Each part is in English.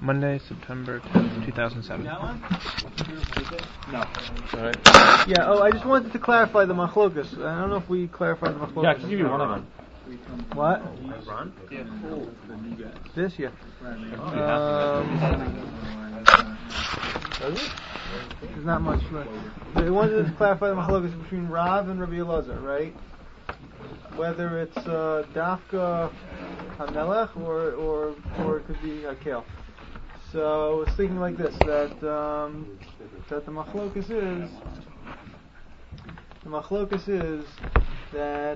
Monday, September 10th, 2007. That one? No. Alright. Yeah, I just wanted to clarify the machlokas. I don't know if we clarified the machlokas. Yeah, I can give you one of them. What? Ron? Yeah. This, yeah. There's not much left. They wanted to clarify the machlokas between Rav and Rabbi Elazar, right? Whether it's Dafka Hamelech or it could be Hakel. So I was thinking like this, that the machlokas is that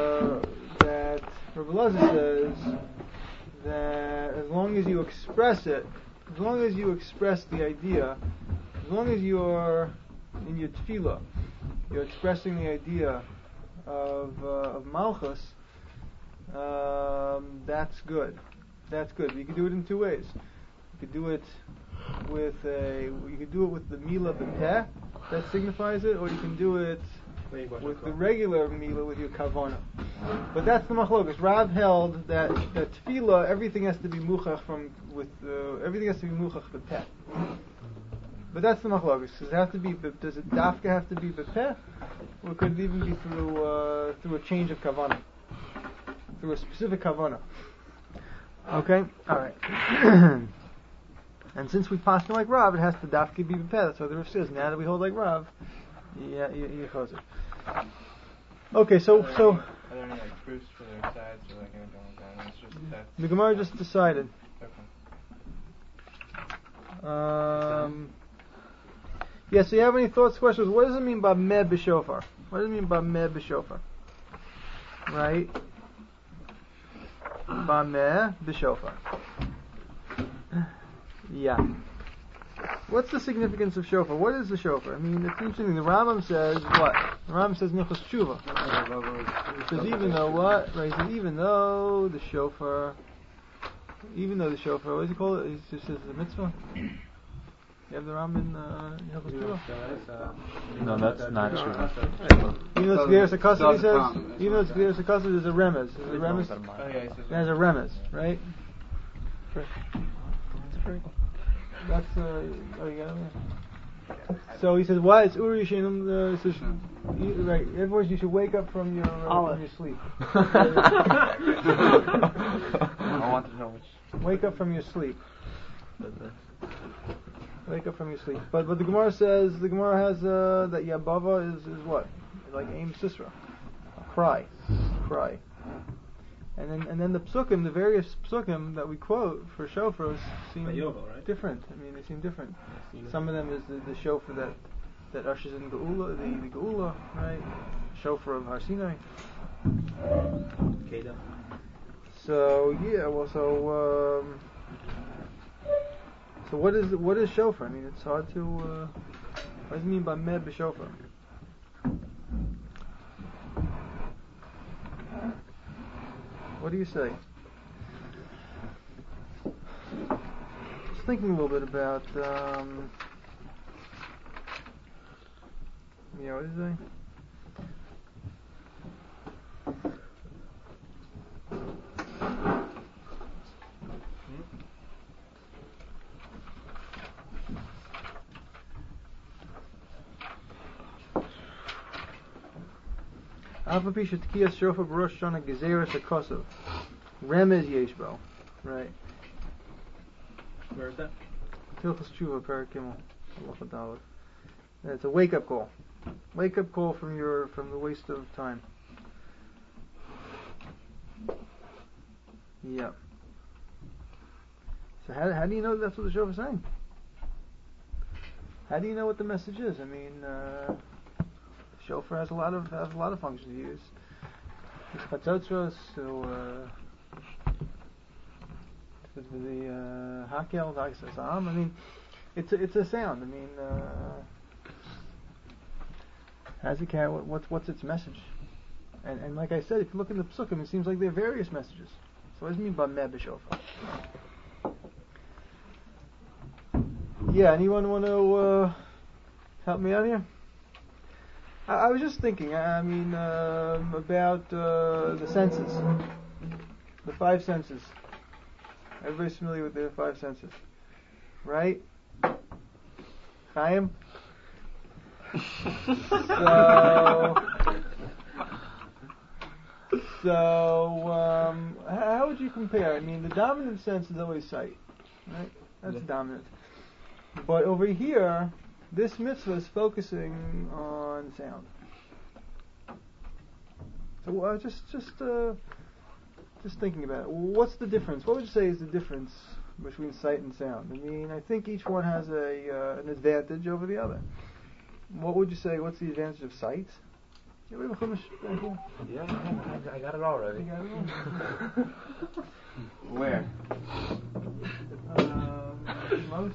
Rabbi Elazar says that as long as you express it, as long as you express the idea, as long as you're in your tefillah, you're expressing the idea of Malchus, that's good. That's good. But you can do it in two ways. You could do it with the Mila B'Peh, that signifies it, or you can do it with the regular Mila with your Kavana. But that's the machlokas. Rav held that tefillah, everything has to be muchach everything has to be muchach B'Peh. But that's the machlokas. Does it dafka have to be B'Peh, or could it even be through a change of Kavana, through a specific Kavana? Okay, all right. And since we pass like Rav, it has to dafki be B'Peh. That's what the Rav says. Now that we hold like Rav, yeah, you chose it. Okay, so Are there any like proofs for their sides or like anything like that? It's just that the Gemara just decided. Okay. Yeah. So you have any thoughts, questions? What does it mean by meh b'shofar? What does it mean by meh b'shofar? Right? By meh b'shofar. Yeah. What's the significance of shofar? What is the shofar? I mean, it's interesting. The Rambam says what? The Rambam says nichos tshuva. He says even though what? Right? He says even though the shofar, what does he call it? He just says the mitzvah. You have the Rambam in nichos tshuva. No, that's not true. Even though it's G'deres HaKasav, he says. Even though it's G'deres HaKasav, there's a remez. There's a remez. Oh yeah, he says There's a remez, right? That's you got it. So he says, "Why it's Uri Shinum?" Right. Everyone, you should wake up from your sleep. I want to know which. Wake up from your sleep. Wake up from your sleep. But the Gemara says has that Yabava is what? Like Aim Sisra. Cry. And then the psukim, the various psukim that we quote for shofars seem different. I mean, they seem different. Some of them is the shofar that ushers in Geula, the Geula, right? Shofar of Har Sinai. Keda. So yeah, so what is shofar? I mean, it's hard to. What does it mean by meh b'shofar? What do you say? Just thinking a little bit about, what did you say? Alpha Pisha Tkiyas Shofar Baruch Shana Gezeres HaKosov. Remez Yeshbo. Right. Where is that? Hilchos Tshuva Parakimel. It's a wake up call. Wake up call from the waste of time. Yeah. So how do you know that's what the Shofar is saying? How do you know what the message is? I mean, shofar has a lot of functions to use. It's chatzotros to the hakel, the I mean, it's a sound. I mean, has it carry what's its message? And like I said, if you look in the psukim, it seems like there are various messages. So what does it mean by meh b'shofar? Yeah, anyone want to help me out here? I was just thinking, I mean, about the senses. The five senses. Everybody's familiar with the five senses. right? Chaim? So, how would you compare? I mean, the dominant sense is always sight, right? That's dominant. But over here, this mitzvah is focusing on sound. So, just thinking about it. What's the difference? What would you say is the difference between sight and sound? I mean, I think each one has an advantage over the other. What would you say? What's the advantage of sight? Yeah, I got it already. You got it all? Where? Most.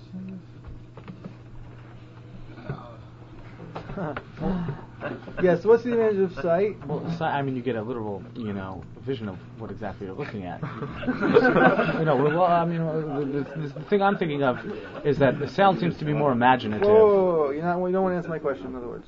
Yes. What's the advantage of sight? Well, I mean, you get a literal, vision of what exactly you're looking at. The thing I'm thinking of is that the sound seems to be more imaginative. Whoa! You don't want to answer my question. In other words.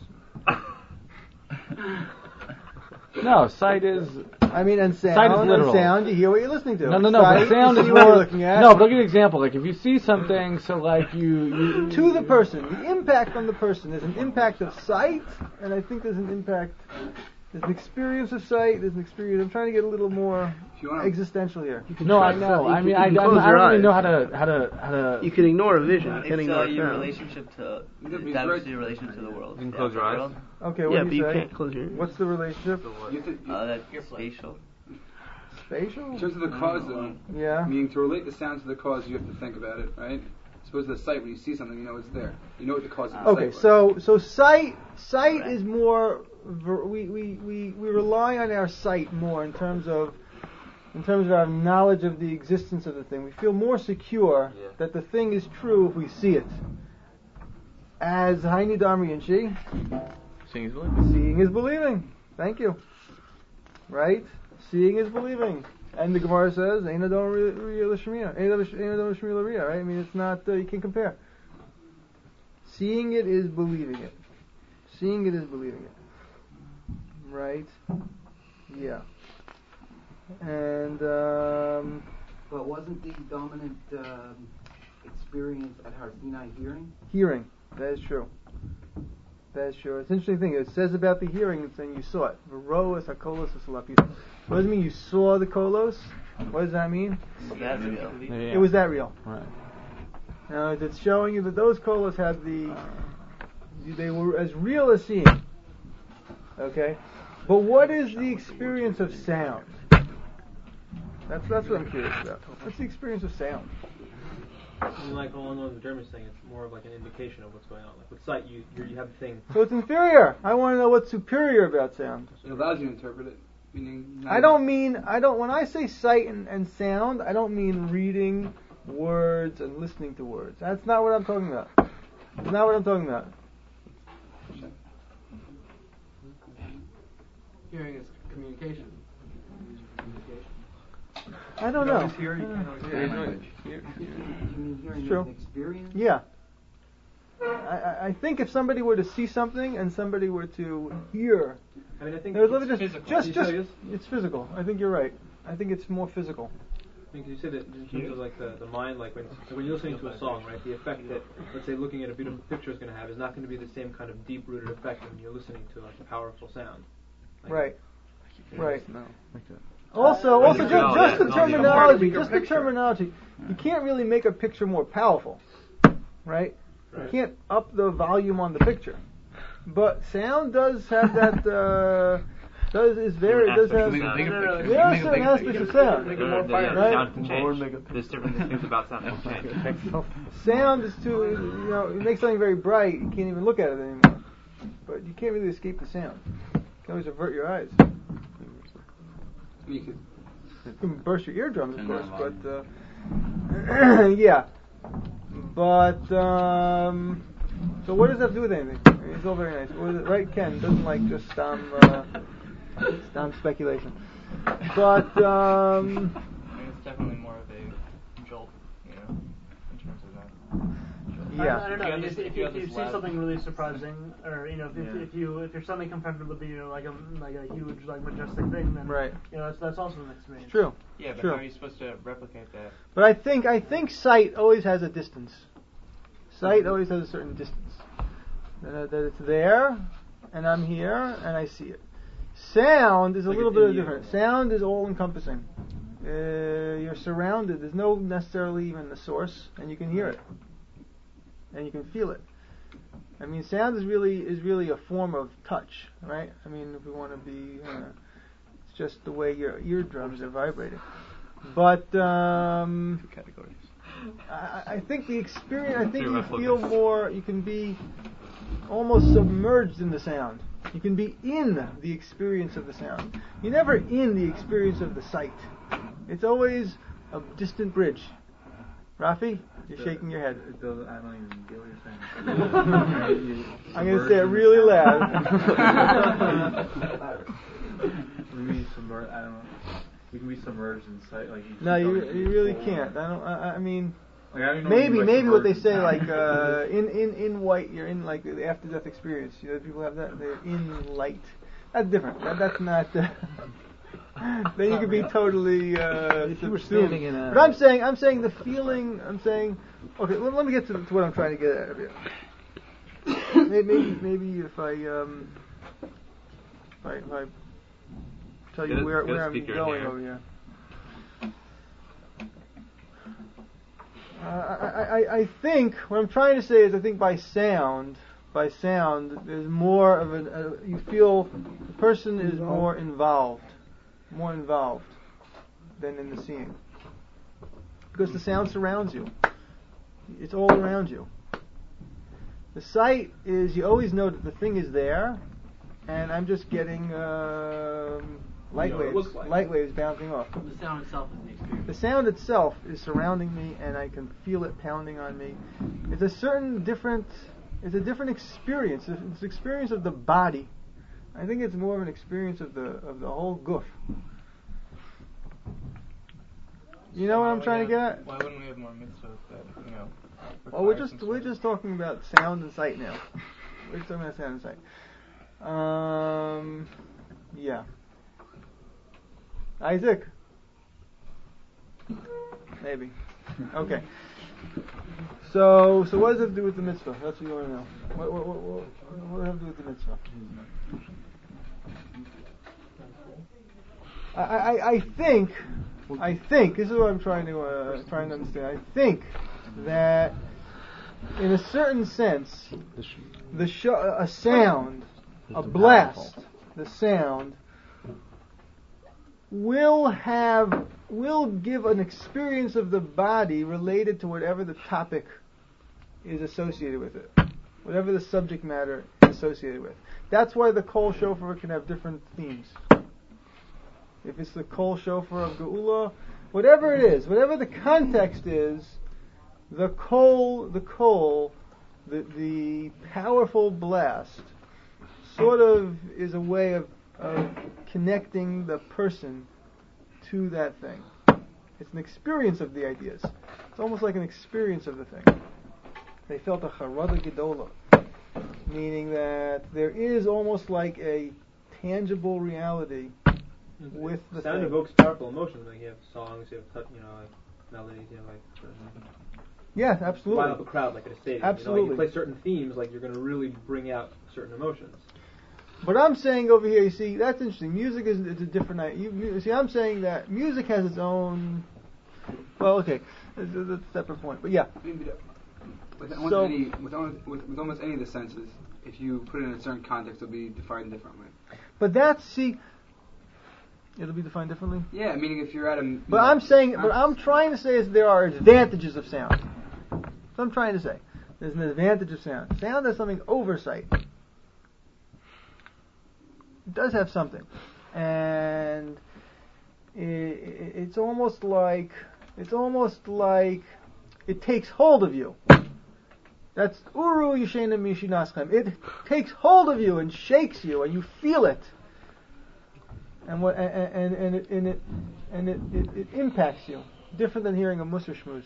No, sight is. I mean, and sound. Sight is literal. And sound, you hear what you're listening to. No. Sight, But sound you is see what more. you're looking at. No, but I'll give you an example. Like if you see something, so like you to the person, the impact on the person. There's an impact of sight, and I think there's an impact. There's an experience of sight. There's an experience. I'm trying to get a little more existential here. No, I know. I mean, I don't really know how to. You can ignore a vision. You can ignore your sound. relationship to your relationship to the world. You can close your eyes. Okay, what Yeah, do but you you say? can't close your ears. What's the relationship? That's spatial. Spatial? In terms of the cause, though, Yeah. meaning to relate the sound to the cause, you have to think about it, right? Suppose the sight, when you see something, you know it's there. You know what the cause of the Okay, sight was. so sight is more. We rely on our sight more in terms of our knowledge of the existence of the thing. We feel more secure that the thing is true if we see it. As Heini Damri and she, Seeing is believing. seeing is believing. Thank you. Right? Seeing is believing. And the Gemara says, Ein Adon Riyah L'Shmiya. Ein Adon L'Shmiya L'Riyah, right? I mean, it's not, you can't compare. Seeing it is believing it. Seeing it is believing it. Right? Yeah. And, But wasn't the dominant experience at Har Sinai hearing? hearing. That is true. That is true. It's an interesting thing. It says about the hearing, it's saying you saw it. V'ro'as hakolos v'salapis. What does it mean you saw the kolos? What does that mean? That's real. Yeah. It was that real. Right. Now, it's showing you that those kolos had they were as real as seeing. Okay? But what is the experience of sound? That's what I'm curious about. What's the experience of sound? Like all in what Jeremy's saying, it's more of like an indication of what's going on. Like with sight, you have the thing. So it's inferior. I want to know what's superior about sound. It allows you to interpret it. Meaning, when I say sight and sound, I don't mean reading words and listening to words. That's not what I'm talking about. That's not what I'm talking about. Hearing is communication. I don't know. Hear, you can't always hear language. You mean hearing True. as an experience? Yeah. I think if somebody were to see something and somebody were to hear, I mean, I think there's it's physical. physical. It's physical. I think you're right. I think it's more physical. I think you said that in terms of like the mind, like when you're listening to a song, right? The effect that, let's say, looking at a beautiful picture is going to have is not going to be the same kind of deep-rooted effect when you're listening to like a powerful sound. Like, Right. Also, just the terminology. Just the terminology. You can't really make a picture more powerful, right? You can't up the volume on the picture. But sound does have that. Does have. There are certain aspects of sound. Right? Sound can change. There's different things about sound that can change. Sound is too. It makes something very bright. You can't even look at it anymore. But you can't really escape the sound. You can always avert your eyes. you could, You can burst your eardrums, of course, but yeah. But so what does that have to do with anything? I mean, it's all very nice. What is it, right? Ken doesn't like just speculation. But I mean, it's definitely more of a jolt, in terms of that. yeah. I don't know. If you see loud- something really surprising, or if you're suddenly confronted with like a huge majestic thing, then Right. that's also an experience. True. Yeah, but True. how are you supposed to replicate that? But I think sight always has a distance. Sight always has a certain distance. That it's there, and I'm here, and I see it. Sound is a little bit different. Sound is all-encompassing. You're surrounded. There's no necessarily even the source, and you can hear it, and you can feel it. I mean, sound is really a form of touch, right? I mean, if we want to be, it's just the way your eardrums are vibrating. But Two categories. I think the experience. I think you feel more. You can be almost submerged in the sound. You can be in the experience of the sound. You're never in the experience of the sight. It's always a distant bridge. Rafi, you're shaking your head. I don't even get what you're saying. I'm going to say it really loud. Maybe submerged. I don't know. You can be submerged in sight. Like you really can't. I mean. Like, I don't know Maybe what they say, like in white, you're in like the after death experience. You know, people have that. They're in light. That's different. That's not. Then you could be totally. If you were standing in a. But I'm saying the feeling. I'm saying. Okay, let me get to what I'm trying to get at here. Maybe if I tell you where I'm going over here. I think what I'm trying to say is I think by sound there's more of you feel the person is more involved than in the seeing, because the sound surrounds you. It's all around you. The sight is you always know that the thing is there, and I'm just getting light waves bouncing off. The sound itself is the experience. The sound itself is surrounding me, and I can feel it pounding on me. It's a different experience. It's an experience of the body. I think it's more of an experience of the whole goof. You know what I'm trying to get at? Why wouldn't we have more mitzvahs that, Well, we're just talking about sound and sight now. We're just talking about sound and sight. Yeah. Isaac? Maybe. Okay. So what does it have to do with the mitzvah? That's what you want to know. What does it have to do with the mitzvah? I think this is what I'm trying to understand. I think that in a certain sense, a sound, a blast, the sound will give an experience of the body related to whatever the topic is associated with it, whatever the subject matter is associated with. That's why the kol shofar can have different themes. If it's the kol shofar of Geula, whatever it is, whatever the context is, the powerful blast sort of is a way of connecting the person to that thing. It's an experience of the ideas. It's almost like an experience of the thing. They felt a charada gedola, meaning that there is almost like a tangible reality with the sound thing. evokes powerful emotions. Like you have songs, you have like melodies, you have like. Yes, absolutely. Line up a crowd like at a stadium. Absolutely. You play certain themes, like you're going to really bring out certain emotions. But I'm saying over here, you see, that's interesting. Music is a different. I'm saying that music has its own. Well, okay, that's a separate point. But yeah. With almost any of the senses, if you put it in a certain context, it'll be defined differently. But it'll be defined differently. Yeah, meaning if you're at a. But I'm trying to say is there are advantages of sound. So I'm trying to say there's an advantage of sound. Sound has something over sight. It does have something, and it's almost like it takes hold of you. That's uru yishena mishinaschem. It takes hold of you and shakes you, and you feel it, and it impacts you. Different than hearing a musar shmooze.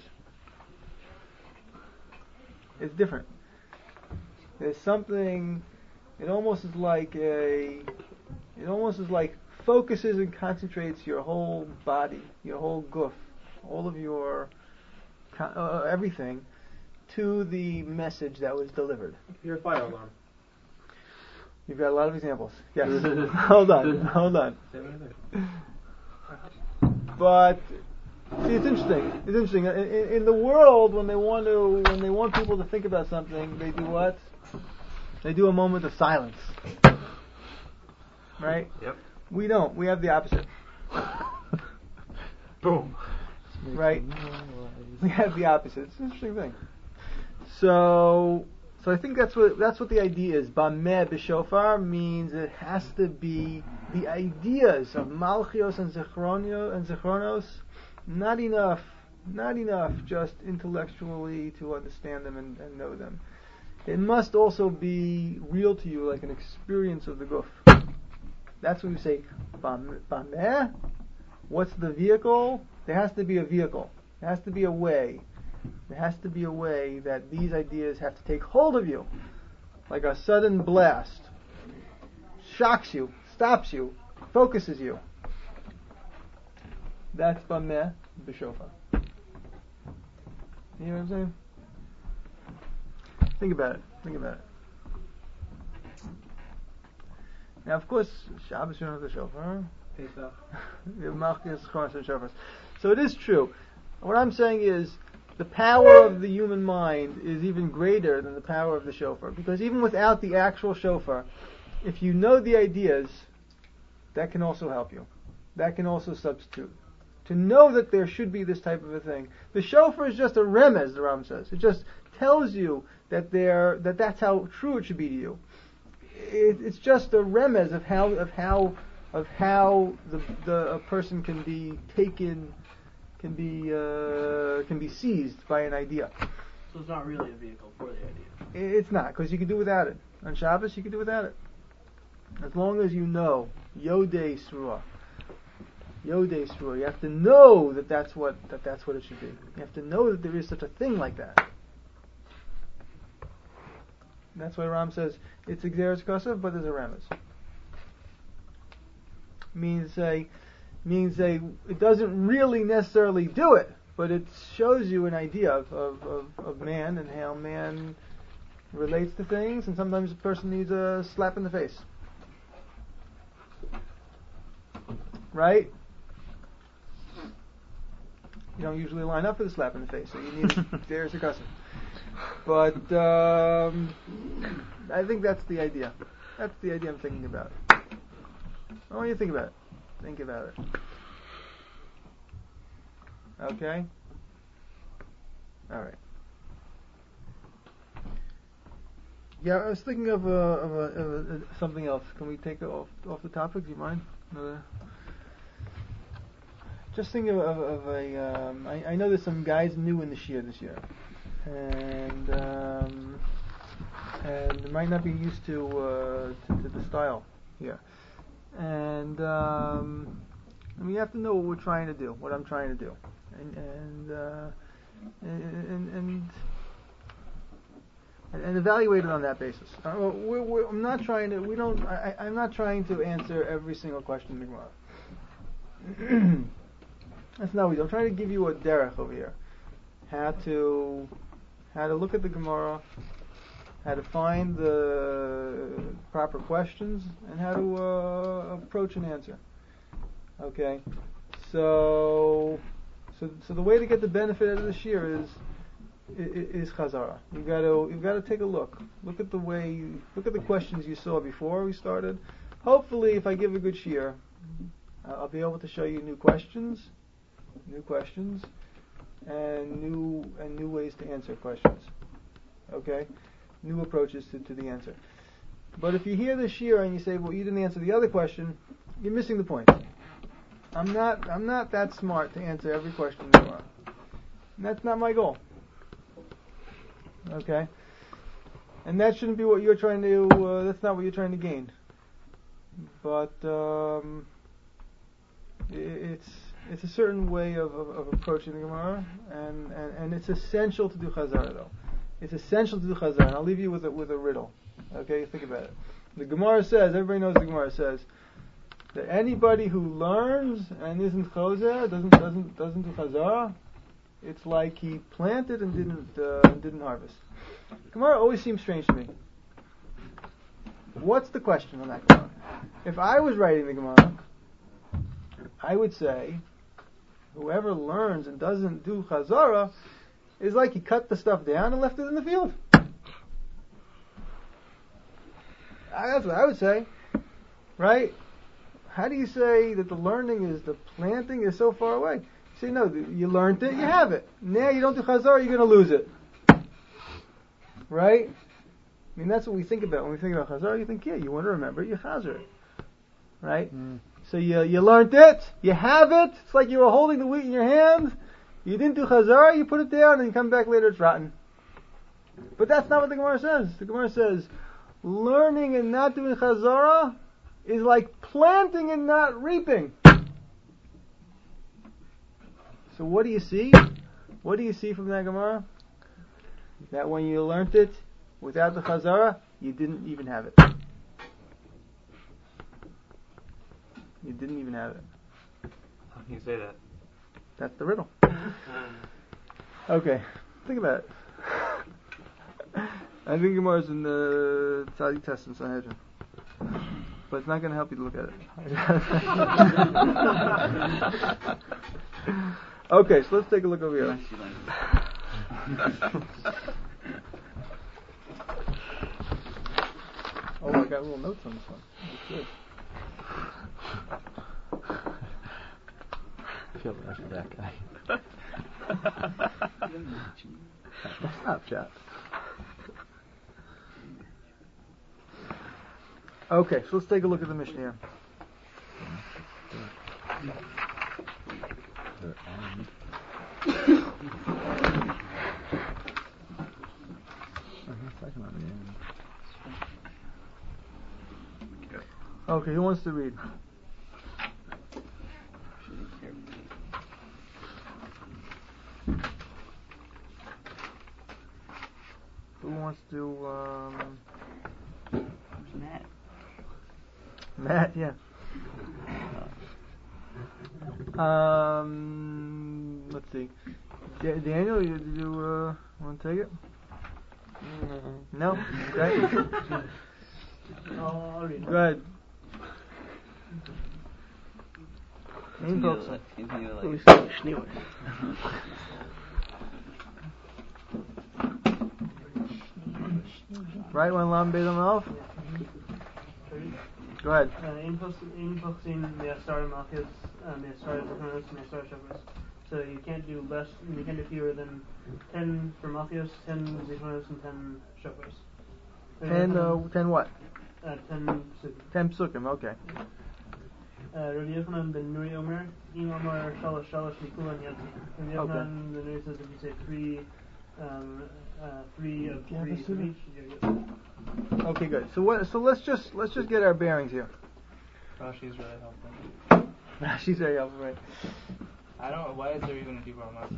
It's different. There's something. It almost is like focuses and concentrates your whole body, your whole goof, all of your everything, to the message that was delivered. Your fire alarm. You've got a lot of examples. Yes. Hold on. But see, it's interesting. In the world, when they want people to think about something, they do what? They do a moment of silence. Right? Yep. We don't. We have the opposite. Boom. Right? We have the opposite. It's an interesting thing. So I think that's what the idea is. Bameh b'shofar means it has to be the ideas of Malchios and Zichronos. Not enough just intellectually to understand them and know them. It must also be real to you, like an experience of the guf. That's what we say. Bameh. What's the vehicle? There has to be a vehicle. There has to be a way. There has to be a way that these ideas have to take hold of you, like a sudden blast. Shocks you, stops you, focuses you. That's Bameh b'shofar. You know what I'm saying? Think about it. Now, of course, Shabbos you don't have the shofar. So it is true. What I'm saying is, the power of the human mind is even greater than the power of the shofar. Because even without the actual shofar, if you know the ideas, that can also help you. That can also substitute. To know that there should be this type of a thing. The shofar is just a remez, the Ram says. It just tells you that that's how true it should be to you. It's just a remez of how a person can be taken, can be seized by an idea. So it's not really a vehicle for the idea. It's not, because you can do without it. On Shabbos, you can do without it. As long as you know, Yodei Sruah. You have to know that's what it should be. You have to know that there is such a thing like that. That's why Ram says it's Xeris Kosev, but there's a Ramaz. Means it doesn't really necessarily do it, but it shows you an idea of man and how man relates to things, and sometimes a person needs a slap in the face. Right? You don't usually line up for the slap in the face, so you need Xeris Kosev. But I think that's the idea. That's the idea I'm thinking about. I want you to think about it. Think about it. Okay? Alright. Yeah, I was thinking of something else. Can we take it off the topic? Do you mind? Just thinking of a... I know there's some guys new in the Shia this year. And might not be used to the style here. And we have to know what we're trying to do, what I'm trying to do, and evaluate it on that basis. I'm not trying to. I'm not trying to answer every single question in the Gemara. That's not what we do. I'm trying to give you a derech over here. How to look at the Gemara, how to find the proper questions, and how to approach an answer. Okay, so the way to get the benefit out of the shir is chazara. You've got to take a look. Look at the questions you saw before we started. Hopefully, if I give a good shir, I'll be able to show you new questions, and new ways to answer questions. Okay, new approaches to the answer. But if you hear the shir and you say, "Well, you didn't answer the other question," you're missing the point. I'm not that smart to answer every question in the Gemara. That's not my goal. Okay, and that shouldn't be what you're trying to. That's not what you're trying to gain. But it's a certain way of approaching the Gemara, and it's essential to do Chazara though. It's essential to do Chazara, and I'll leave you with a riddle. Okay, think about it. The Gemara says, everybody knows the Gemara says, that anybody who learns and isn't Chozer, doesn't do Chazara, It's like he planted and didn't harvest. Gemara always seems strange to me. What's the question on that Gemara? If I was writing the Gemara, I would say, whoever learns and doesn't do Chazara is like he cut the stuff down and left it in the field. That's what I would say, right? How do you say that the learning is the planting is so far away? You say, no, you learned it, you have it. Now you don't do Chazara, you're going to lose it. Right? I mean, that's what we think about. When we think about Chazara, you think, yeah, you want to remember it, you Chazar it. Right? So you learned it, you have it, it's like you were holding the wheat in your hand, you didn't do Chazara, you put it down, and you come back later, it's rotten. But that's not what the Gemara says. The Gemara says, learning and not doing Chazara is like planting and not reaping. So what do you see? What do you see from that Gemara? That when you learnt it without the Chazara, you didn't even have it. You didn't even have it. How can you say that? That's the riddle. Okay, think about it. I think Gemara is in the Tzadik Test in Sanhedrin. But it's not going to help you to look at it. Okay, so let's take a look over here. Oh, I got little notes on this one. That's good. I feel bad for that guy. That's Snapchat. Okay, so let's take a look at the Mishnah here. Okay, who wants to read? Who wants to, Matt. Matt, yeah. Let's see. Daniel, you want to take it? No? Okay. I'll read. Go ahead. Right when Lam Beis Amalf? Go ahead. So you can't do less, you can't do fewer than 10 for Malchios, 10 Zishmanos, and 10 Shofars. 10 what? 10 Psukim. 10 Psukim, okay. Rabbi Yochanan ben Nuri Omer, Im Amar Shalosh Shalosh Nikulan Yatzi. Rabbi Yochanan ben Nuri says if you say 3 of 3 from each, you're good. Okay, good. So let's just get our bearings here. Rashi's really helpful. Rashi's very helpful, right? I don't. Why is there even a Dibur Amas?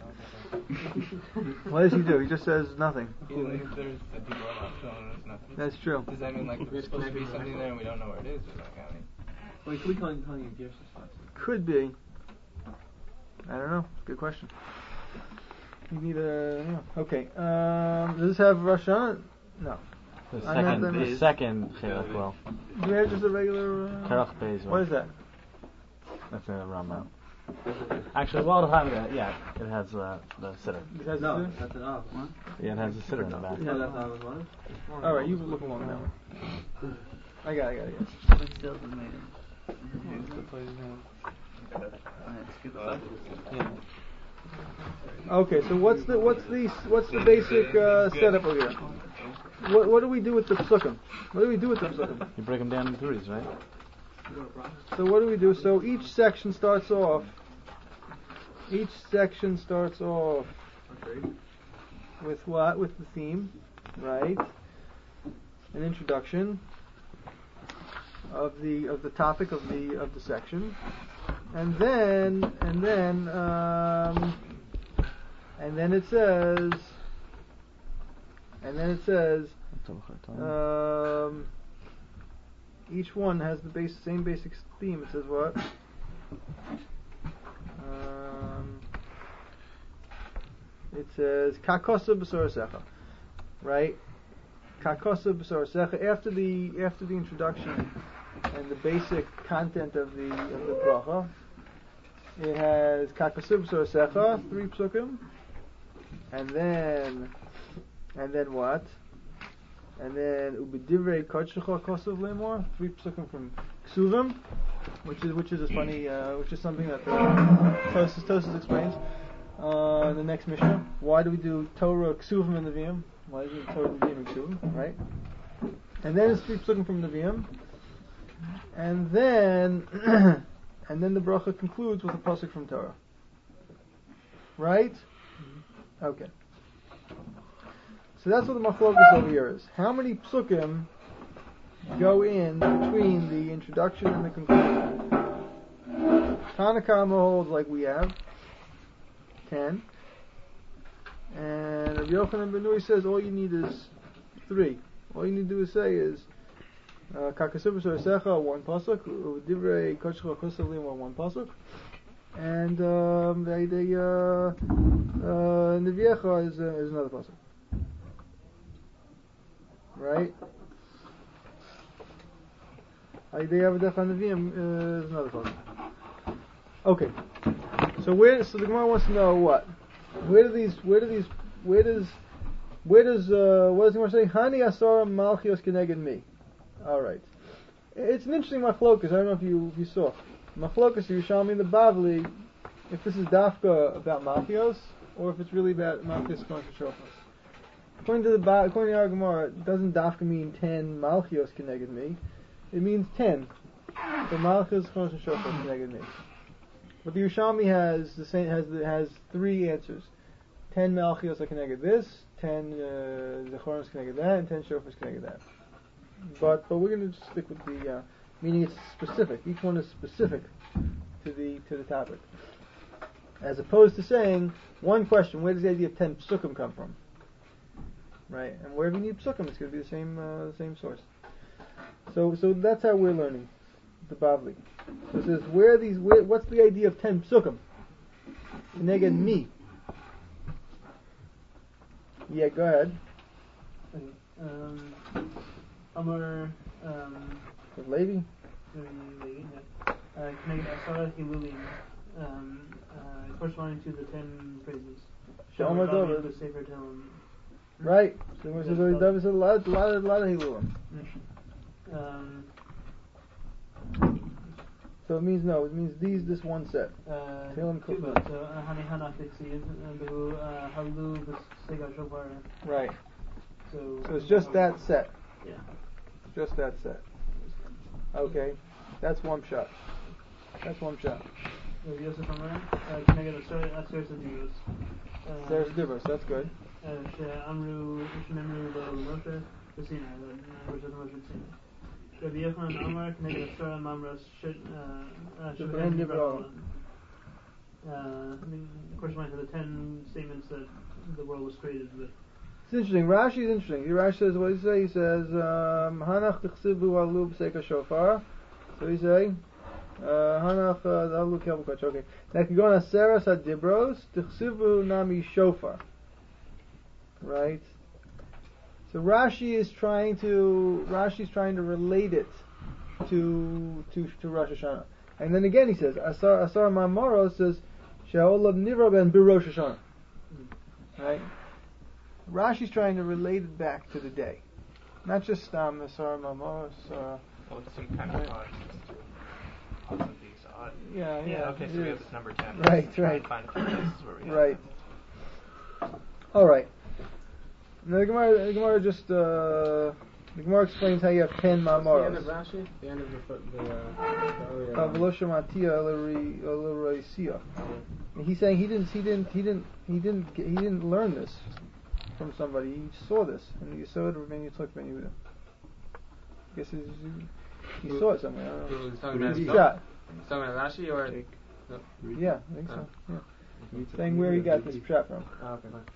What does he do? He just says nothing. If there's a Dibur Amas, there's nothing. That's true. Does that mean like there's supposed to be something there and we don't know where it is? Or not counting? Well, could we call you Gersh's spots? Could be. I don't know. Good question. You need a... Okay. Does this have Rosh Hashanah? No. The second Cherach, well. Do we have just a regular... Cherach Beis. What is that? That's a Rambam. Actually, well, yeah, it has the sitter. No, that's an Av. Yeah, it has the sitter in the back. Yeah, that's Av as well. Alright, you look along that one. I got it, yes. Okay, so what's the basic setup over here? What do we do with the psukim? What do we do with the psukim? You break them down in threes, right? So what do we do? So each section starts off with what? With the theme, right? An introduction of the topic of the section, and then it says each one has the same basic theme. It says what? It says kakosa b'sorasecha, right? Kakosa b'sorasecha. After the introduction and the basic content of the bracha, it has kakosa b'sorasecha, 3 psukim, and then what? And then u'b'divrei kodshecha kosav lemor, 3 psukim from Ksuvim, which is a funny, which is something that Tosfos explains in the next Mishnah. Why do we do Torah Ksuvim and Nevi'im? Why do we do Torah Nevi'im and Ksuvim? Right? And then it's 3 psukim from Nevi'im, and then the bracha concludes with a pasuk from Torah. Right? Okay. So that's what the machlokas over here is. How many psukim go in between the introduction and the conclusion? Tanna Kama holds like we have 10, and Rabbi Yochanan ben Nuri says all you need is 3. All you need to do is say is Kakasubas Secha 1 pasuk, Divrei Koshcha Kosalim 1 pasuk, and Neviecha is another pasuk. Right? They have a def on Nevi'im is another pasuk. Okay. So the Gemara wants to know what? Where does what does the Gemara say? Hani asara malchios keneged me. Alright. It's an interesting machlokas. I don't know if you saw. Machlokas Yerushalmi and the Bavli, if this is dafka about malchios, or if it's really about malchios going to shofas. According to our Gemara, doesn't dafka mean 10 malchios keneged me. It means 10. So malchios going to shofas keneged me. But the Yerushalmi has 3 answers: 10 malchios are connected this, 10 zechoros connected that, and 10 shofars connected that. But we're going to stick with the meaning. It's specific. Each one is specific to the topic, as opposed to saying one question: where does the idea of 10 psukim come from? Right, and wherever you need psukim, it's going to be the same source. So that's how we're learning the Bavli. So it says, what's the idea of 10 psukim? Neged me. Yeah, go ahead. Amar Levi? Neged Asara Hilulim, corresponding to the 10 phrases. Shalom David. The Sefer Tehillim. Right. So there's a lot of Hilulim. So it means this one set. Right. So it's just that set. Yeah. Just that set. Okay. That's one shot. There's Divros. That's good. Rabbi Yochanan Amar Kneged Asara Mamras corresponding to the 10 statements that the world was created with. It's interesting. Rashi is interesting. Rashi says, what does he say? He says, Hanach Tichsivu Alu B'Seika Shofar. So he say, Hanach Alu Kelbukoch. Okay. Now if you go on Aseras HaDibros, Tichsivu Nami Shofar. Right? So Rashi's trying to relate it to Rosh Hashanah, and then again he says Asar Mamoro says She'olav Nivra Ben B'Rosh Hashanah. Right? Rashi's trying to relate it back to the day, not just Asar Mamoro. It's some kind of odd. Odd. Yeah. Okay, so we have this number 10. Right. Find a few places where we have right. All right. Now the Gemara just the Gemara explains how you have 10 ma'amaros. The end of Rashi, the end of the and he's saying he didn't learn this from somebody. He saw this, and he saw it in Yitzchak ben Yehuda. I guess he saw it somewhere. I don't know. He's talking about Rashi or? Yeah, I think so. Yeah. Saying where he got this pshat from. Oh, okay, fine.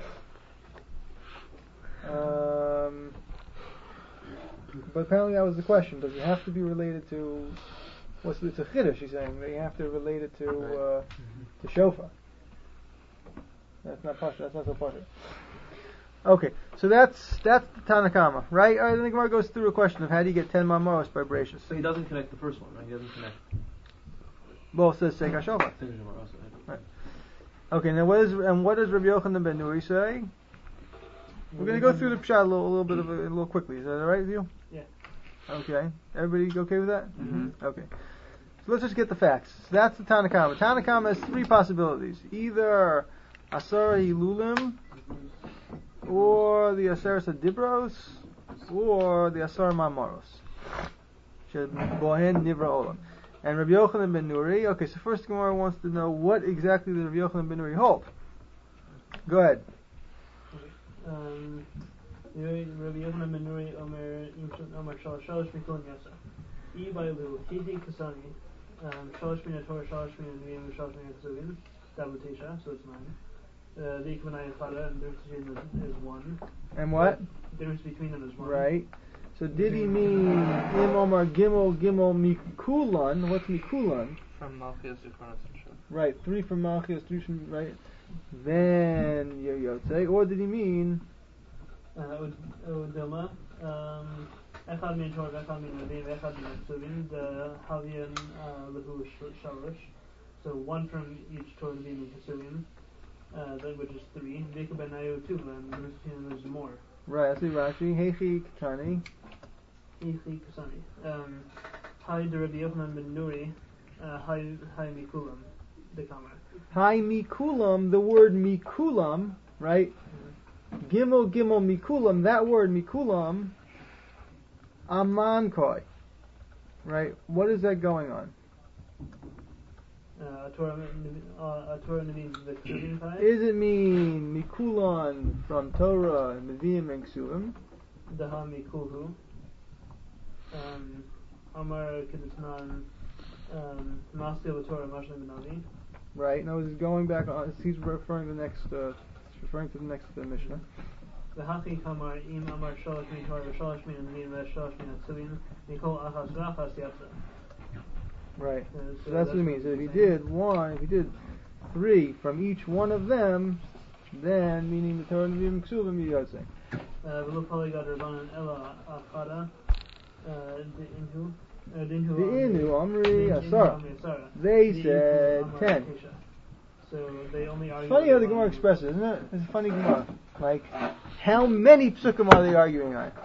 But apparently that was the question. Does it have to be related to? It's a chiddush. He's saying that you have to relate it to shofar. That's not Pasha. That's not so Pasha. Okay, so that's the Tanakama, right? Alright, then the Gemara goes through a question of how do you get 10 Mamoros by Bereshis. So he doesn't connect the first one, right? He doesn't connect. Well, it says Seika Shofar. Right. Okay, now what does Rabbi Yochanan ben Nuri say? We're going to go through the Pshat a little quickly. Is that alright with you? Yeah. Okay. Everybody okay with that? Mm-hmm. Okay. So let's just get the facts. So that's the Tanakama. Tanakama has three possibilities. Either Asara Hilulim, or the Aseres Adibros, or the Asar Mamoros. Bohen Nivra Olam. And Rabbi Yochanan ben Nuri, okay, so first Gemara wants to know what exactly did Rabbi Yochanan ben Nuri hold. Go ahead. Rabbi Yochanan ben Nuri Omer Shalosh Mikol Yasa. I Bailu, Hihi Kasani, Shalosh Min Torah, Shalosh Min Nevi'im, Shalosh Min Ksuvim, Dabu Tesha, so it's 9. The Ikmanai Chada, and the difference between them is 1. And what? The difference between them is 1. Right. So did he mean Im Omar Gimel Mikulan? What's Mikulan? From Malchus to Kronos and Shah. Right, 3 from Malchus, 3 from, right? Then Yotzei. Or did he mean Udilma, Echad Min Torah, Echad Min Nevi'im, Echad Min Ksuvim, the Havian Lehu Shalosh. So 1 from each Torah, Nevi'im, and Ksuvim. Which is 3. Vika ben Ayo 2, and there's more. Right, I see Rashi. Heichi Katani. Heichi Kasani. Hi de Rabbi Yochanan ben Nuri. Hi Mikulam. The Kamar. Hi Mikulam, the word Mikulam, right? Gimel Mikulam, that word Mikulam, Amankoi. Right? What is that going on? Torah Nevi'im, the Ksuvim type. Does it mean Mikulan from Torah, Nevi'im, and Ksuvim? Daha Mikulhu. Amar Kedutnan, Maskil Torah, Mashlim Benavi. Right. Now he's going back on. He's referring to the next. Referring to the next Mishnah. The Hachi Kamar Im Amar Shalosh Min Torah, Shalosh Min Nevi'im, Shalosh Min Ksuvim, Mikol Achas Rachas Yapsa. Right. So that's what it means. So if he did 3 from each one of them, then meaning the Torah Nevi'im Ksuvim, you got to say. V'lo Polygon Rabbanan Ela Achada the Inu Amri Asara. They said 10. So they only argue. It's funny how the Gemara expresses, isn't it? It's a funny Gemara. Like, how many psukim are they arguing on?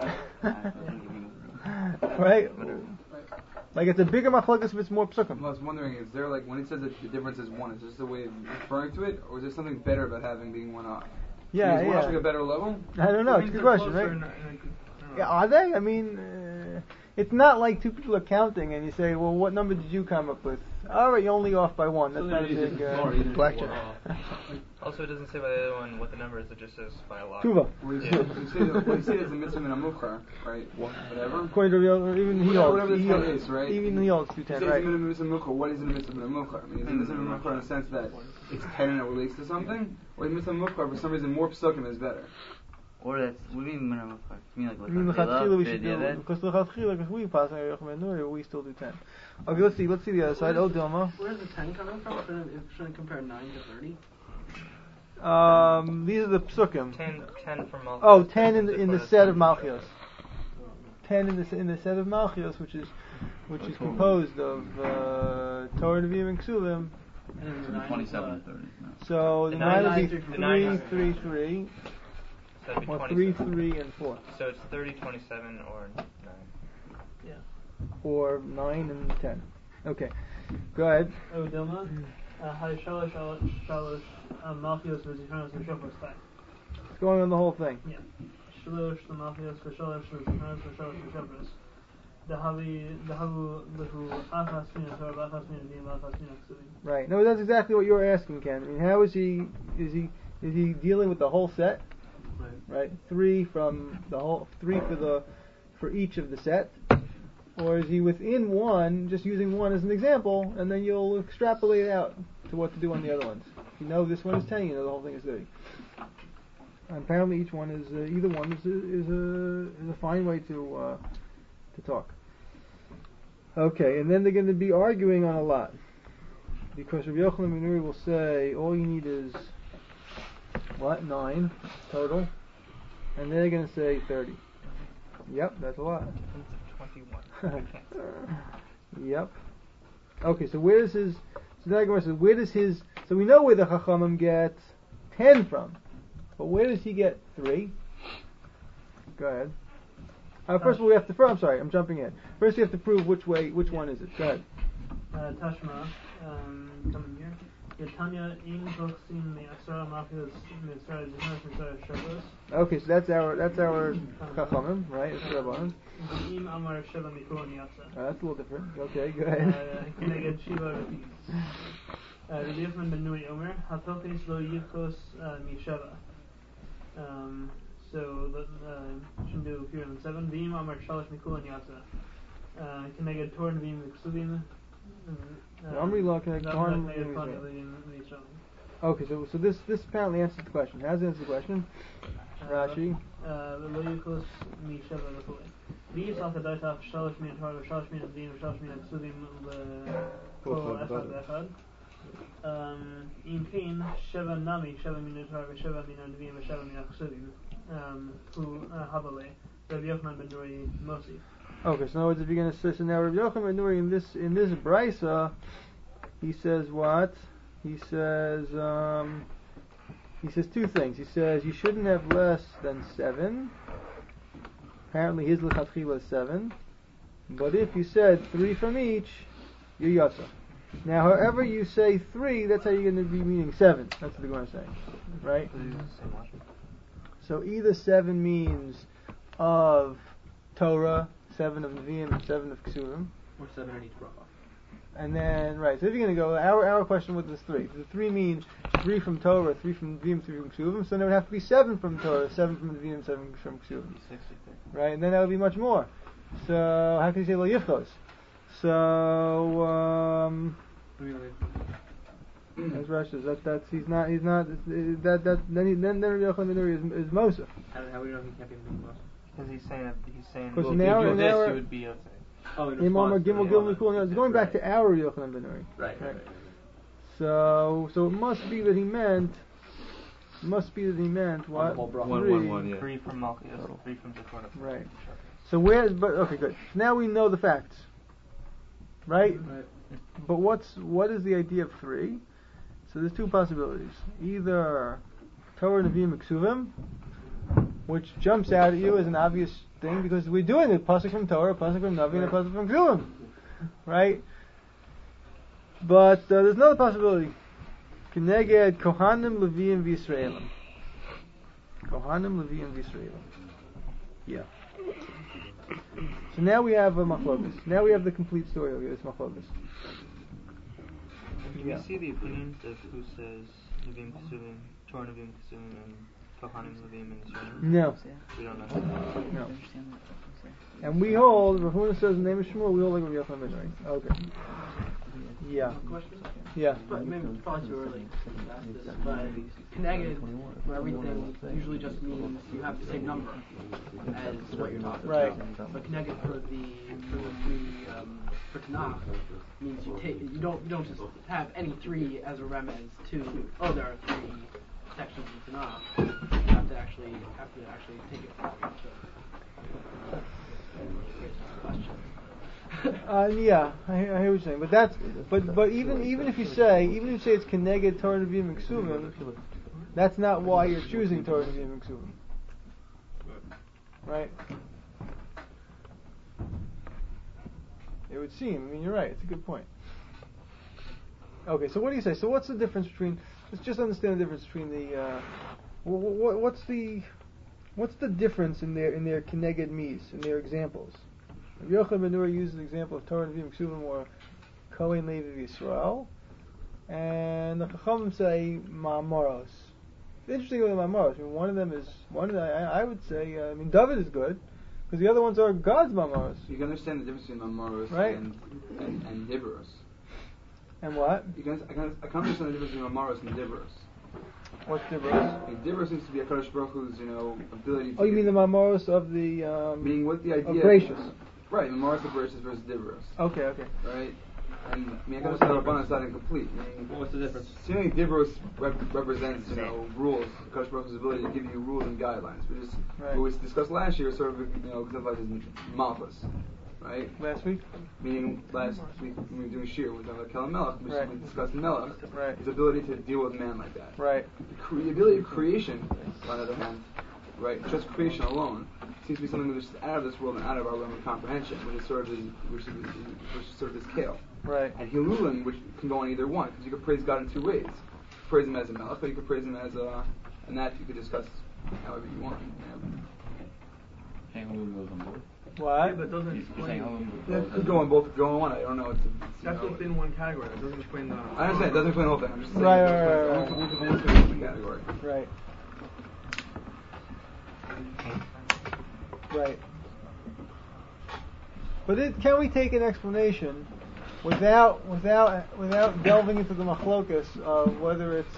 Right? Like it's a bigger machlokes if it's more psukim. I was wondering, is there like when it says that the difference is 1, is this a way of referring to it, or is there something better about having being 1 off? Yeah, is 1 off like a better level? I don't know. It's a good question, right? Yeah, are they? I mean, it's not like 2 people are counting and you say, well, what number did you come up with? All right, you're only off by 1. That's not a big blackjack. Also, it doesn't say by the other one what the number is. It just says by a lot. Tuva. Well, you say there's a mitzvah and a mukar, right? Whatever. According to even he holds. Whatever this one is, right? Even he holds 210, right? What is a mitzvah and a mukar? I mean, is a mitzvah and a mukar in the sense that it's 10 and it relates to something, or is a mitzvah and mukar for some reason more psukim is better? Or that's what do you mean mukar? You mean like Lechatchila we should do because Lechatchila because we pass we still do 10. Okay, let's see the other side. Oh, Dilma. Where's the 10 coming from? Shouldn't compare 9 to 30. These are the psukim. 10 from Malchus. Oh, 10 in the set of Malchios. 10 in the set of Malchios, which is composed of Torah, Nevi'im, and Ksuvim. 27 and 30. No. So the 9 would be 3, 3, 3. So it'd be Or 27. 3, 3, and 4. So it's 30, 27, or 9. Yeah. Or 9 and 10. Okay. Go ahead. Oh, Dilma. Hi Shalosh Malchios v'Zichronos v'Shofar Stai. It's going on the whole thing. Yeah. Shalosh Malchios v'Shalosh v'Zichronos v'Shalosh v'Shofar. The Havu Lehu Achas Min Torah v'Achas Min Nevi'im v'Achas Min Ksuvim. Right. No, that's exactly what you're asking, Ken. I mean, how is he dealing with the whole set? Right. 3 from the whole 3 for each of the set, or is he within 1, just using 1 as an example, and then you'll extrapolate out to what to do on the other ones. If you know this one is 10, you know the whole thing is 30. And apparently, each one is either one is a fine way to talk. Okay, and then they're going to be arguing on a lot, because Rabbi Yochanan ben Nuri will say all you need is what? 9 total. And they're going to say 30. Yep, that's a lot. 21. Yep. Okay, so where does his... So now Gemara says, where does his... So we know where the Chachamim get 10 from. But where does he get 3? Go ahead. First of all, we have to... I'm sorry, I'm jumping in. First we have to prove which one is it. Go ahead. Tashma, coming here. Yatanya in Boxin Me'asra Mafias Me'asra Jihnas Me'asra Shabos. Okay, so that's our Chachamim, right? It's Rabbanim. Im Amar Sheva Mikol Niyatza. That's a little different. Okay, go ahead. Keneged Shiva repeats. Rabbi Yochanan ben Nuri Omer Hatokes Lo Yichos Misheva. So should do here in 7. V'im Amar Shalosh Mikol Niyatza. Keneged Tor Nevim Ksuvim. Okay, so this apparently answers the question. How does it answer the question? Rashi. Okay, so in other words, if you're going to say, so now Rabbi Yochanan ben Nuri in this brisa, he says what? He says 2 things. He says you shouldn't have less than 7. Apparently his lechatchila is 7. But if you said 3 from each, you're yotza. Now, however you say 3, that's how you're going to be meaning 7. That's what the Gemara is saying, right? So either 7 means of Torah, 7 of Nevi'im, and 7 of Ksuvim. Or 7 in each bracha. And then, right, so if you're going to go, our question with this 3. Does 3 mean 3 from Torah, 3 from Nevi'im, 3 from Ksuvim? So then it would have to be 7 from Torah, 7 from Nevi'im, 7 from Ksuvim. Right, and then that would be much more. So, how can you say Lo Yichos? So, as Rashi says, he's not, then Rabbi Yochanan ben Nuri is Moshe. How do we know he can't be Moshe? Because he's saying because well, now you this, you would be okay. It's going back to our Yochanan ben Nuri. Right. So it must be that he meant what? 3 from Malchus, 3 from Zechariah. Right. So okay, good. So now we know the facts. Right? But what is the idea of 3? So there's 2 possibilities. Either Torah, Nevi'im, Ksuvim, which jumps out at you as an obvious thing because we're doing it, pasuk from Torah, pasuk from Nevi'im, and a pasuk from Ksuvim, right? But there's another possibility. Keneged Kohanim, Leviim, V'Yisraelim. Kohanim, Leviim, V'Yisraelim. Yeah. So now we have a machlokes. Now we have the complete story of this machlokes. Can we see the opinions of who says Nevi'im, Ksuvim, Torah, Nevi'im, Ksuvim, and Kohanim, Leviim, and Yisraelim? No. We don't know. No. And we hold, Rav Huna says in the name of Shmuel, we hold like Rabbi Yochanan ben Nuri. Okay. Yeah. Question? Yeah. But maybe it's probably too early to ask this, but connected for everything usually just means you have the same number as what you're talking right. about. But connected for Tanakh means you don't just have any 3 as a remez to there are 3 sections in Tanakh. You have to actually take it from question. Yeah, I hear what you're saying, but even if you say it's Keneged Torah, Nevi'im, and Ksuvim, that's not why you're choosing Torah, Nevi'im, and Ksuvim, right? It would seem. I mean, you're right. It's a good point. Okay, so what do you say? So what's the difference between? Let's just understand the difference between the. What's the difference in their Keneged Mis, in their examples? Yochanan ben Nuri uses the example of Torah, Nevi'im, Ksuvim, or Kohen, Levi, Yisrael, and the Chachamim say Ma'amaros. It's interesting with the Ma'amaros. I mean, one of them, I would say, David is good, because the other ones are God's Ma'amaros. You can understand the difference between Ma'amaros right? and Dibros. And what? I can understand the difference between Ma'amaros and Dibros. What's Dibros? Like, Dibros seems to be a Kadosh Baruch Hu's, ability to... Oh, you mean the Ma'amaros of the... being what the idea... Of gracious. Right, Ma'amaros of gracious versus Dibros. Okay. Right? And I mean, I can understand Rabbanan is not incomplete. What's the difference? Seemingly, Dibros represents, rules. Kadosh Baruch Hu's ability to give you rules and guidelines. What we discussed last year sort of, exemplifies his malchus, right? Last week? Meaning, last week when we were doing Shir, we were talking about Kelim Melech, we discussed Melech, Right. his ability to deal with man like that. Right. The ability of creation, on the other hand, right, just creation alone, seems to be something that's just out of this world and out of our realm of comprehension, which is sort of this kale. Right. And Hilulim, which can go on either one, because you could praise God in two ways. You could praise Him as a Melech, but you could praise Him as a, and that you could discuss however you want. What? Yeah, but it doesn't explain. It could go on both, go on one. I don't know. That's within one category. It doesn't explain the. I understand. It doesn't explain the whole thing. I'm just saying. Right. Category. Right. Right. But can we take an explanation without delving into the machlokas of whether it's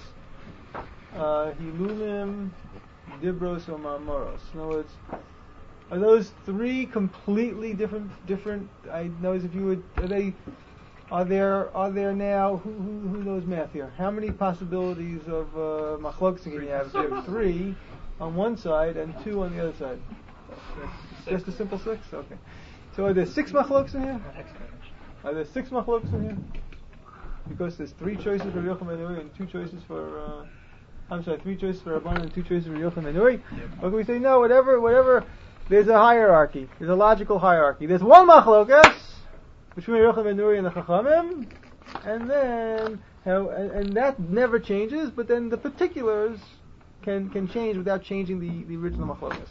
Hilulim, Dibros, or Ma'amoros? In other words, are those three completely different? I knows if you would, are there now? Who knows math here? How many possibilities of machlokas can you have? You have 3 on one side and 2 on the other side. Just a simple 6? Okay. So are there 6 machlokas in here? Are there 6 machlokas in here? Because there's 3 choices for Yochel Menuri and 2 choices for 3 choices for Rabbanan and 2 choices for Yochel Menuri. Or can we say no? Whatever. There's a hierarchy. There's a logical hierarchy. There's one machlokas between Yochel Menuri and the Chachamim, and then and that never changes. But then the particulars can change without changing the original machlokas.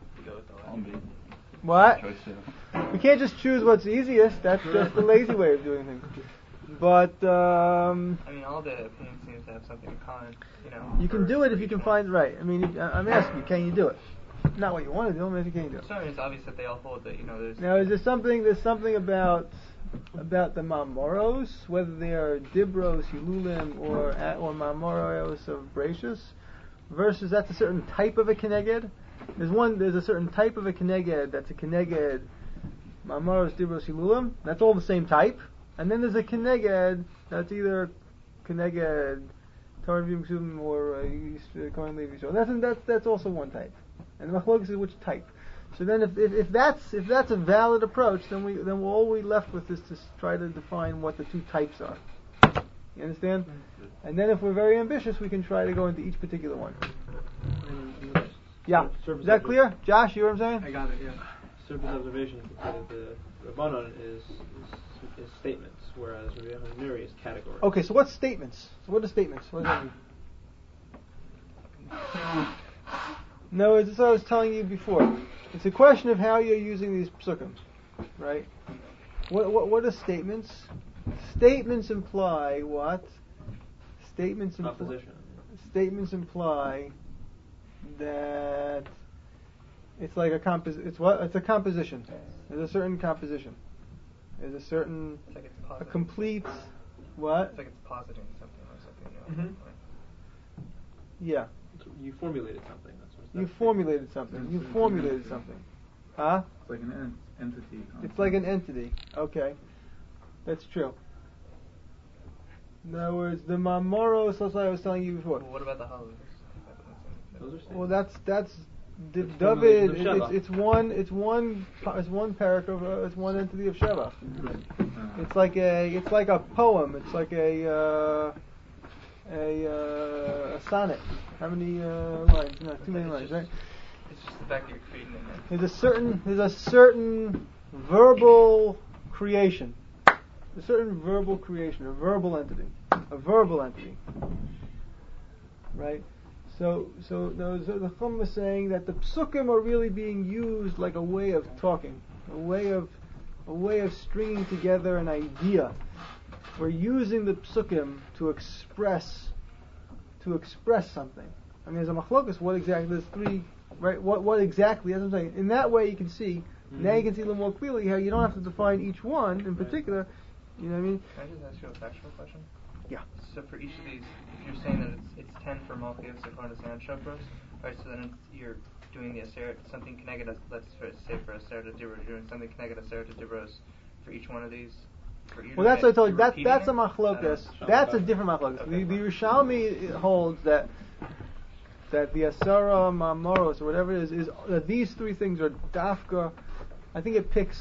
What? We can't just choose what's easiest. That's just the lazy way of doing things. But I mean, all the opinions seem to have something in common. You can do it if you can find right. I mean, I'm asking you, can you do it? Not what you want to do, but if you can do it. So it's obvious that they all hold that. There's. Now, is there something? There's something about the Ma'amoros, whether they are Dibros, Hilulim, or Ma'amoros of Bracious, versus that's a certain type of a Keneged. There's a certain type of a Keneged that's a Keneged Ma'amoros, Dibros, Hilulim. That's all the same type. And then there's a Keneged that's either Keneged Torah Vim Ksubim or Kohen Levi. So that's also one type. And the machlokas is which type. So then if that's a valid approach, then all we left with is to try to define what the 2 types are. You understand? And then if we're very ambitious, we can try to go into each particular one. Yeah. Is that clear? Josh, you know what I'm saying? I got it, yeah. Surface observation, the Rabbanon is statements, whereas Rabbi Nuri is category. Okay, so what's statements? So what are statements? What does that mean? No, it's what I was telling you before. It's a question of how you're using these psukim, right? What are statements? Statements imply what? Statements imply that it's like it's a composition. There's a certain composition. There's a certain It's like it's a complete what? It's like it's positing something or something. Yeah. You formulated something. You formulated something. Huh? It's like an entity. It's like an entity. Okay. That's true. In other words, the Ma'amoros, that's what I was telling you before. Well, what about the Halus? Those are Well, that's formulation David. of Sheva. It's one paragraph. It's one entity of Sheva. It's like a poem. It's like a sonnet. How many lines? Not too many lines, right? It's just the fact that you're creating it. There's a certain verbal creation. A certain verbal creation, a verbal entity. Right? So the Chum is saying that the psukim are really being used like a way of talking, a way of stringing together an idea. We're using the psukim to express something. I mean, there's a machlokas. What exactly? There's 3, right? What exactly? That's what I'm saying. In that way, you can see. Now you can see a little more clearly how you don't have to define each one in particular. You know what I mean? Can I just ask you a factual question? Yeah. So for each of these, if you're saying that it's 10 for Malchios according to Sand Shopros, right? So then you're doing the Aser, something connected. Let's say for Aser to Dibros, you're doing something connected Aser to Dibros for each one of these Well, that's what I told you. That's a machlokas. That's a different machlokas. Okay. The Yerushalmi holds that the Asara Mamoros or whatever it is that these three things are dafka. I think it picks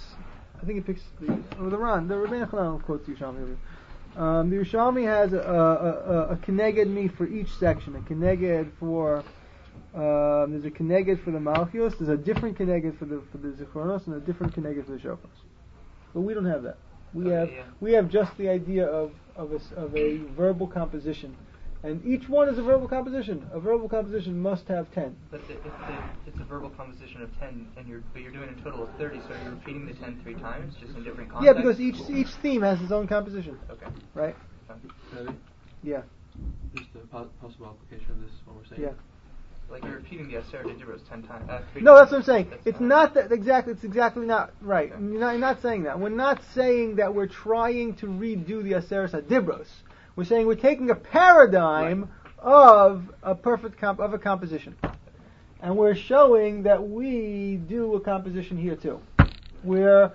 the Ran. The Rebbeinu Chanan quotes Yerushalmi. The Yerushalmi has a keneged me for each section. A keneged for there's a keneged for the Malchios. There's a different keneged for the Zichronos and a different keneged for the Shofars. But we don't have that. We have just the idea of a verbal composition, and each one is a verbal composition. A verbal composition must have 10. But if it's a verbal composition of 10, and you're doing a total of 30, so you're repeating the 10 3 times, just in different contexts. Yeah, because each theme has its own composition. Okay. Right. Really? Yeah. Just a possible application of this what we're saying. Yeah. Like you're repeating the Aseret Dibros 10 times. No, that's what I'm saying. It's not that exactly. It's exactly not right. Okay. You're not saying that. We're not saying that we're trying to redo the Aseret Dibros. We're saying we're taking a paradigm of a perfect of a composition, and we're showing that we do a composition here too. Where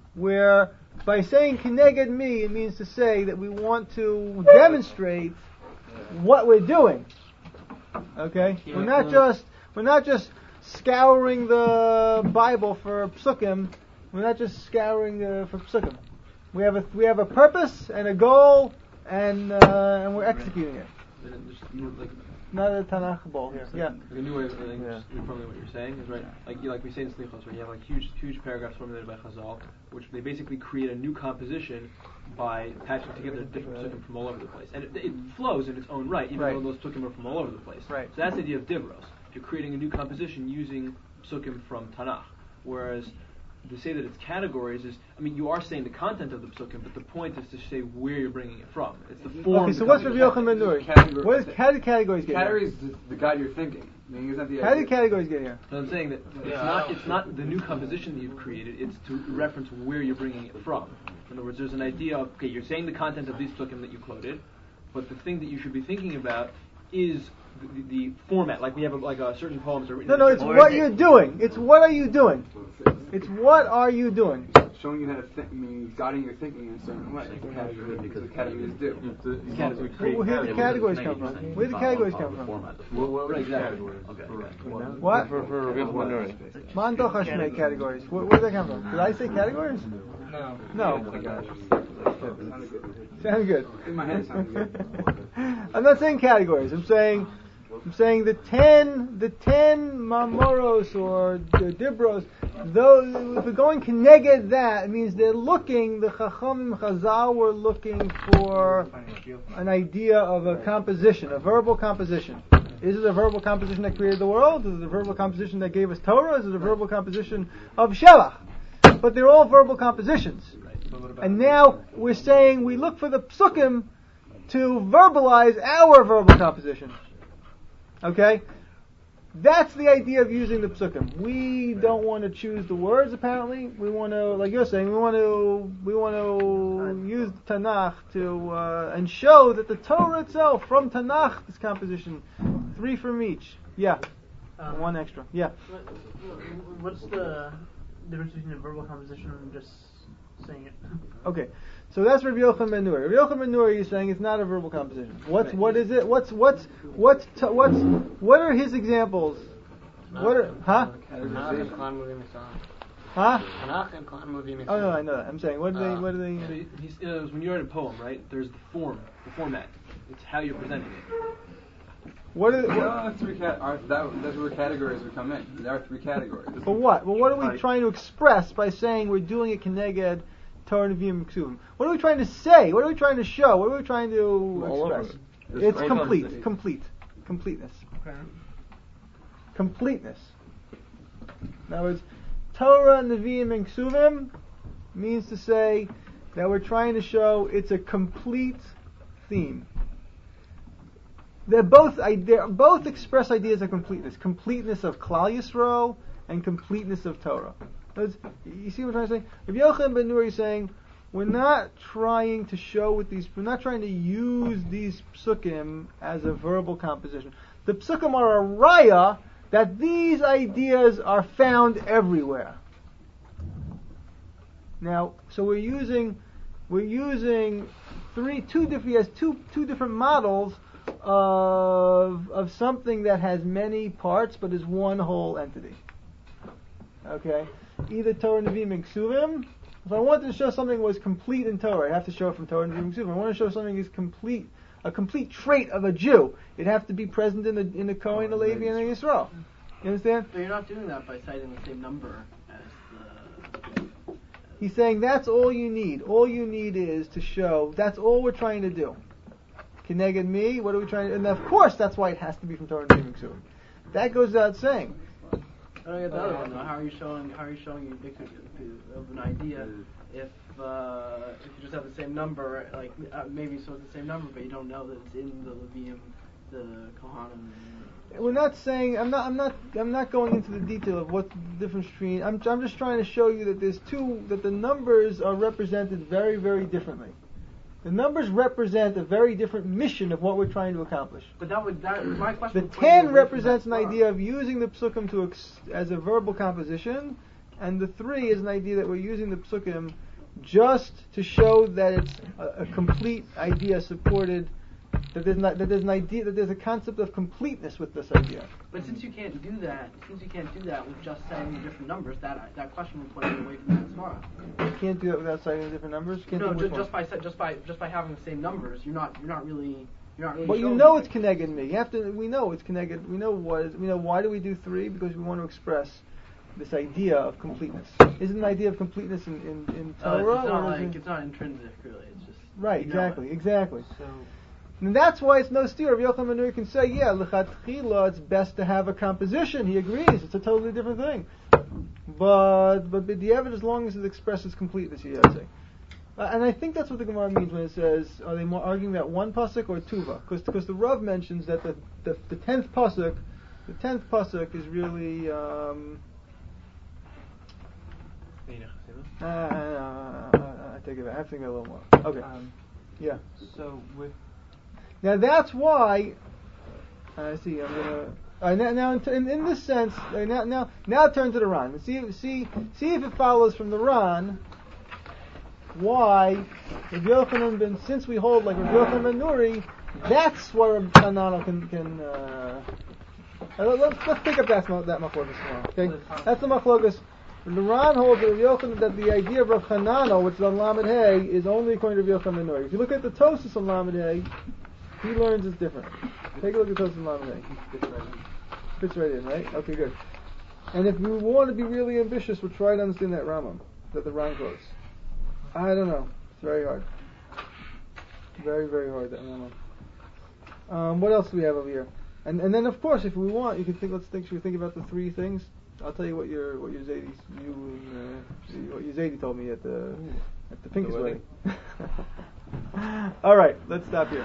by saying Keneged me, it means to say that we want to demonstrate what we're doing. Okay, we're not just scouring the Bible for psukim. We're not just scouring for psukim. We have a purpose and a goal, and we're executing it. Not a Tanakh ball here. Like a new way of thinking, formulating what you're saying is right. Like we say in Slichos, where you have like huge paragraphs formulated by Chazal, which they basically create a new composition by patching together different psukim from all over the place, and it flows in its own right, even though those psukim are from all over the place. Right. So that's the idea of Divros. You're creating a new composition using psukim from Tanakh, whereas to say that it's categories is, I mean, you are saying the content of the psukim, but the point is to say where you're bringing it from. It's the form. Okay, so what's Rabbi Yochanan ben Nuri? How did categories get here? Categories is the guide you're thinking. I mean, how did categories get here? So I'm saying that it's not the new composition that you've created, it's to reference where you're bringing it from. In other words, there's an idea of, okay, you're saying the content of these psukim that you quoted, but the thing that you should be thinking about is the format. Like we have certain poems are written. No, it's what you're doing. It's what are you doing? It's what are you doing? Showing you how to think, meaning guiding your thinking in a certain way. Because the categories do. Where do the categories come from? Where do the categories come from? What exactly? What? For Mandoch Hashmei categories. Where did they come from? Did I say categories? No. Sound good. In my head, it sounds good. I'm not saying categories. I'm saying the 10 mamoros or the dibros. Though if we're going keneged that, it means the Chachamim Chazal were looking for an idea of a composition, a verbal composition. Is it a verbal composition that created the world? Is it a verbal composition that gave us Torah? Is it a verbal composition of Shelach? But they're all verbal compositions. And now we're saying we look for the psukim to verbalize our verbal composition. Okay? That's the idea of using the psukim. We don't want to choose the words. Apparently, we want to, like you're saying, we want to use the Tanakh to and show that the Torah itself from Tanakh this composition, 3 from each. Yeah, 1 extra. Yeah. What's the difference between a verbal composition and just saying it? Okay, so that's Rabbi Yochanan ben Nuri. Rabbi Yochanan ben Nuri is saying it's not a verbal composition. What is it? What are his examples? What are Oh no, I know that. I'm saying what do they? So when you write a poem, right? There's the format. It's how you're presenting it. What are that's where categories would come in. There are 3 categories. But what? Well, what are we trying to express by saying we're doing it keneged Torah Nevi'im Ksuvim? What are we trying to say? What are we trying to show? What are we trying to express? It's completeness. Okay. Completeness. In other words, Torah Nevi'im and Ksuvim means to say that we're trying to show it's a complete theme. They're both express ideas of completeness. Completeness of Klal Yisrael and completeness of Torah. You see what I'm trying to say? Rabbi Yochanan ben Nuri is saying we're not trying to use these psukim as a verbal composition. The psukim are a raya that these ideas are found everywhere. Now, so we're using we're using two different models of something that has many parts but is one whole entity. Okay? Either Torah, Nevi'im, and Ksuvim. If I wanted to show something was complete in Torah, I'd have to show it from Torah, Nevi'im, and Ksuvim. If I want to show something is complete, a complete trait of a Jew, it'd have to be present in the Kohen, the Levi, and the Yisrael. You understand? But you're not doing that by citing the same number as the... He's saying that's all you need. All you need is to show, that's all we're trying to do. Keneged me, what are we trying to do? And of course that's why it has to be from Torah, Nevi'im, and Ksuvim. That goes without saying. I don't get the other one though. How are you showing ubiquity of an idea if you just have the same number, like maybe so it's the same number, but you don't know that it's in the Levium, the Kohanim. We're not saying I'm not going into the detail of what the difference between. I'm just trying to show you that that the numbers are represented very, very differently. The numbers represent a very different mission of what we're trying to accomplish. But my question. The 10 represents an idea of using the psukim as a verbal composition, and the 3 is an idea that we're using the psukim just to show that it's a complete idea supported. That there's a concept of completeness with this idea. But since you can't do that with just citing the different numbers, that question will put you away from that Svara. You can't do that without citing the different numbers. No, just by having the same numbers, you're not really. But you know it's Keneged me. We know it's Keneged. We know why do we do 3? Because we want to express this idea of completeness. Isn't an idea of completeness in Torah? It's not intrinsic, really. It's just right. Exactly. So. And that's why it's no steer. Rabbi Yochanan ben Nuri can say, yeah, lechatchila, it's best to have a composition. He agrees. It's a totally different thing. But b'diavad, as long as it expresses completeness, he has to say. And I think that's what the Gemara means when it says, are they more arguing about one pasuk or tuva? Because the Rav mentions that the 10th pasuk is really. I take it back. I have to think about it a little more. Okay. Yeah. So with. Now that's why. I see. I'm gonna. Now in this sense, now turn to the Ran and see if it follows from the Ran why Rabbi Yochanan since we hold like Rabbi Yochanan ben Nuri, that's why Rabbi Hanano can. Let's pick up that machlokas tomorrow. Okay, that's the machlokas. The Ran holds that Rabbi Yochanan, that the idea of Rav Hanano, which is on Lamed Hey, is only according to Rabbi Yochanan ben Nuri. If you look at the Tosas on Lamed Hey, he learns it's different. Take a look at Tosas on Lamed Hey. Fits right in, right? Okay, good. And if we want to be really ambitious, we'll try to understand that Rambam, that the Ran quotes. I don't know. It's very hard. Very, very hard, that Rambam. What else do we have over here? And then, of course, if we want, you can think. Should we think about the 3 things? I'll tell you what your Zaidi told me at the Pinkus wedding. All right, let's stop here.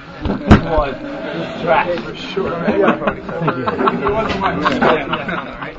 This was trash for sure. Yeah. Thank you.